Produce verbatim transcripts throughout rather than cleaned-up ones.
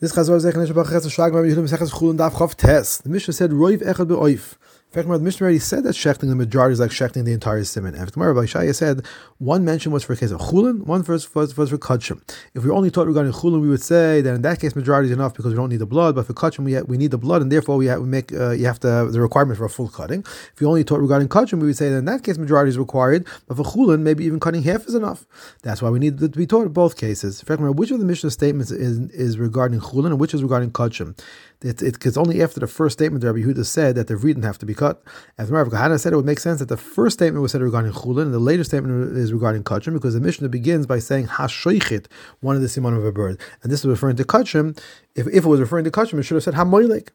Chazor Zech Neshbach Ches Shag Rabbi Yehuda Mesechus Chulin Daf Chav Tes. The Mishnah said Roiv Echad Be'oif. In fact, the Mishnah already said that shechting the majority is like shechting the entire siman. And Gemara by Shaya said one mention was for a case of chulin, one was, was, was for kachim. If we were only taught regarding chulin, we would say that in that case majority is enough because we don't need the blood. But for kachim, we ha- we need the blood, and therefore we, ha- we make uh, you have to have the requirement for a full cutting. If we only taught regarding kachim, we would say that in that case majority is required. But for chulin, maybe even cutting half is enough. That's why we need to be taught in both cases. In fact, which of the Mishnah statements is is regarding chulin and which is regarding kachim? It, it, it's only after the first statement that Rabbi Yehuda said that the vrid didn't have to be cut. As Rav Kahana said, it would make sense that the first statement was said regarding chulin and the later statement is regarding kachim, because the Mishnah begins by saying hashoichit, one of the siman of a bird, and this is referring to kachim. If, if it was referring to kachim, it should have said hamoilek.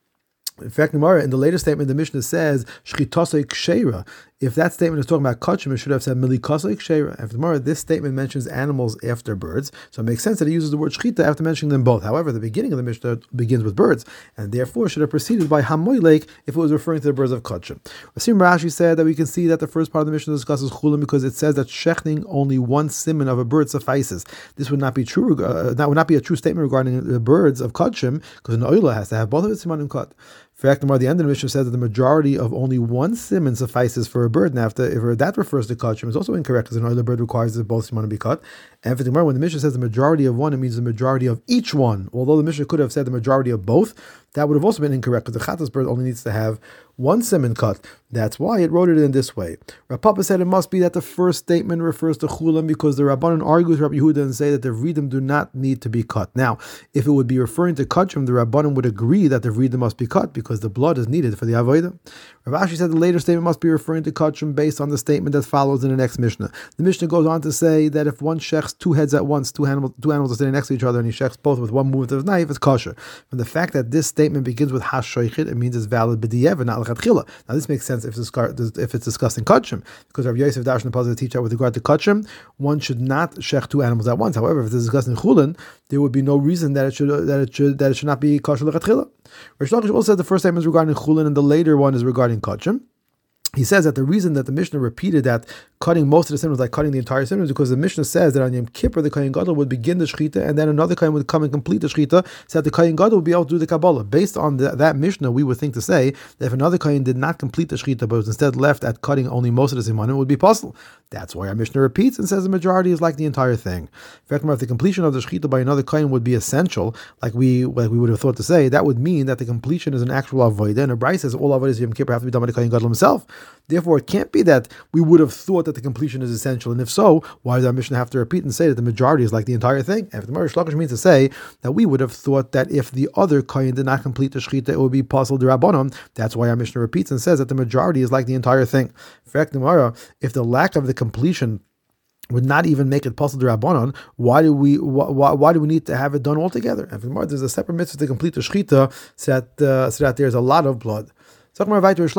In fact, in the later statement, the Mishnah says shchitosei ksheira. If that statement is talking about kachim, it should have said milikosei ksheira. After tomorrow, this statement mentions animals after birds, so it makes sense that it uses the word shchita after mentioning them both. However, the beginning of the Mishnah begins with birds, and therefore should have proceeded by hamoilek if it was referring to the birds of kachim. Rasim Rashi said that we can see that the first part of the Mishnah discusses chulin because it says that shechting only one siman of a bird suffices. This would not be true. Uh, that would not be a true statement regarding the birds of kachim, because an oila has to have both of its simanim cut. In fact, the end of the Mishnah says that the majority of only one siman suffices for a bird. And after, if that refers to kachim, it's also incorrect, because an oiler bird requires that both simanim be cut. And for the when the Mishnah says the majority of one, it means the majority of each one. Although the Mishnah could have said the majority of both, that would have also been incorrect, because the chatas bird only needs to have one siman cut. That's why it wrote it in this way. Rav Papa said it must be that the first statement refers to chulam, because the Rabbanan argue with Rabbi Yehuda and say that the vridim do not need to be cut. Now, if it would be referring to kachim, the Rabbanan would agree that the vridim must be cut because the blood is needed for the avodah. Rav Ashi said the later statement must be referring to kachim based on the statement that follows in the next Mishnah. The Mishnah goes on to say that if one shechs two heads at once, two animals, two animals are sitting next to each other, and he shechs both with one movement of his knife, it's kosher. From the fact that this statement begins with hashoichit, it means it's valid b'diyev and not l'chatchila. Now this makes sense if it's, if it's discussing kachim, because Rav Yosef Darshan the puzzle teach out with regard to kachim, one should not shech two animals at once. However, if it's discussing chulin, there would be no reason that it should that it should that it should not be kosher l'chatchila. Rish Lakish also said the first statement is regarding chulin and the later one is regarding kachim. He says that the reason that the Mishnah repeated that cutting most of the sin was like cutting the entire sin is because the Mishnah says that on Yom Kippur the Kohen Gadol would begin the Shechita and then another Kohen would come and complete the Shechita, so that the Kohen Gadol would be able to do the Kabbalah. Based on the, that Mishnah, we would think to say that if another Kohen did not complete the Shechita but was instead left at cutting only most of the simanim, it would be possible. That's why our Mishnah repeats and says the majority is like the entire thing. In fact, if the completion of the Shechita by another Kohen would be essential, like we like we would have thought to say, that would mean that the completion is an actual avodah, and a Bryce says all avodas Yom Kippur have to be done by the Kohen Gadol himself. Therefore, it can't be that we would have thought that the completion is essential. And if so, why does our Mishnah have to repeat and say that the majority is like the entire thing? And if the Rish Lakish means to say that we would have thought that if the other Kohen did not complete the Shechita, it would be possible d'Rabbanan. That's why our Mishnah repeats and says that the majority is like the entire thing. In fact, the if the lack of the completion would not even make it possible d'Rabbanan, why do we why, why do we need to have it done altogether? And for the there's a separate mitzvah to complete the Shechita so that, uh, so that there's a lot of blood. Of,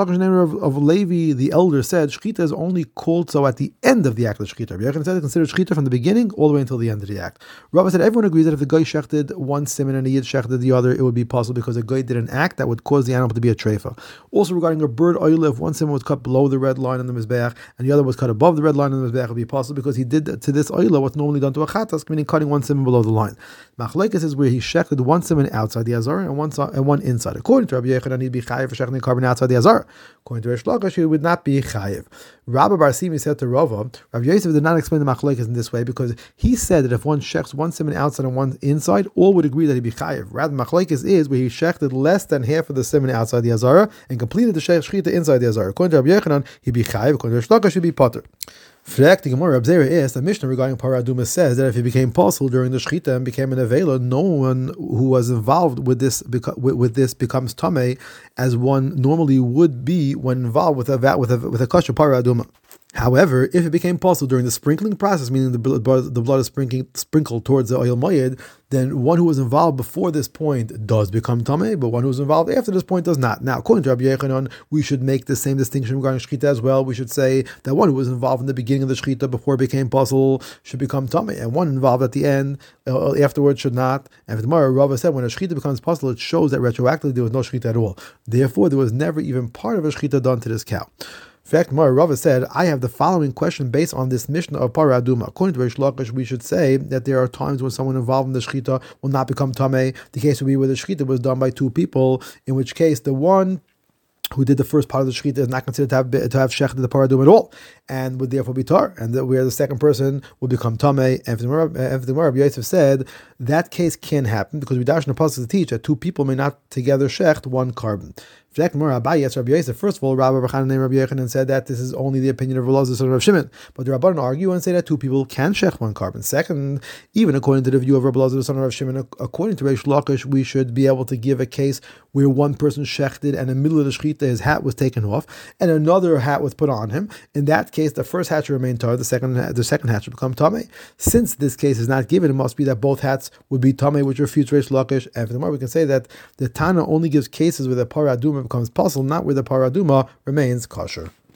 of Levi, the elder, said Shechita is only called so at the end of the act of Shechita. Rabbi Yechon said consider Shechita from the beginning all the way until the end of the act. Rabbi said everyone agrees that if the guy shechted one siman and a yid shechted the other, it would be possible because a guy did an act that would cause the animal to be a treifa. Also regarding a bird oil, if one siman was cut below the red line on the mizbeach and the other was cut above the red line on the mizbeach, it would be possible because he did to this oil what's normally done to a chatas, meaning cutting one siman below the line. Machlekes is where he shechted one siman outside the azar and one and one inside. According to Rabbi Yechon, he'd be chayav for shechting carbon outside the azar. According to Rish Lakish, he would not be chayiv. Rabbi Bar Simi said to Rava, Rav Yosef did not explain the machlekes in this way because he said that if one shechs one siman outside and one inside, all would agree that he'd be chayiv. Rather, machlekes is where he shechted less than half of the siman outside the azara and completed the shechita inside the azara. According to Rabbi Yechanan, he'd be chayiv. According to Rish Lakish, he'd be potter. The Gemara Reb Zera asked, the Mishnah regarding Parah Aduma says that if he became possible during the Shechita and became an Avela, no one who was involved with this beca- with, with this becomes Tameh, as one normally would be when involved with a with a with a kosher Parah Aduma. However, if it became possible during the sprinkling process, meaning the blood, the blood is sprinkled, sprinkled towards the oil moyed, then one who was involved before this point does become tameh, but one who was involved after this point does not. Now, according to Rabbi Yechanan, we should make the same distinction regarding shechita as well. We should say that one who was involved in the beginning of the shechita before it became possible should become tameh, and one involved at the end uh, afterwards should not. And tomorrow, Rava said when a shechita becomes possible, it shows that retroactively there was no shechita at all. Therefore, there was never even part of a shechita done to this cow. fact, Mar Rava said, I have the following question based on this Mishnah of Parah Aduma. According to Reish Lakish, we should say that there are times when someone involved in the Shechita will not become Tameh. The case would be where the Shechita was done by two people, in which case the one who did the first part of the shechita is not considered to have to have shechted the paradum at all, and would therefore be tar, and that where the second person would become tamei. And the Rabbi Yosef said that case can happen because we dash in the pasuk to teach that two people may not together shecht one carbon. First of all, Rabbi Bachanan named Rabbi Yochanan said that this is only the opinion of Rav Elazar, son of Shimon. But the Rabbanan argue and say that two people can shech one carbon. Second, even according to the view of Rav Elazar, son of Shimon, according to Reish Lakish, we should be able to give a case where one person shechted and in the middle of the shechita his hat was taken off and another hat was put on him. In that case, the first hat should remain tar, the second the second hat should become tamei. Since this case is not given, it must be that both hats would be tamei, which refutes Reish Lakish. And furthermore, we can say that the Tana only gives cases where the paraduma becomes possible, not where the paraduma remains kosher.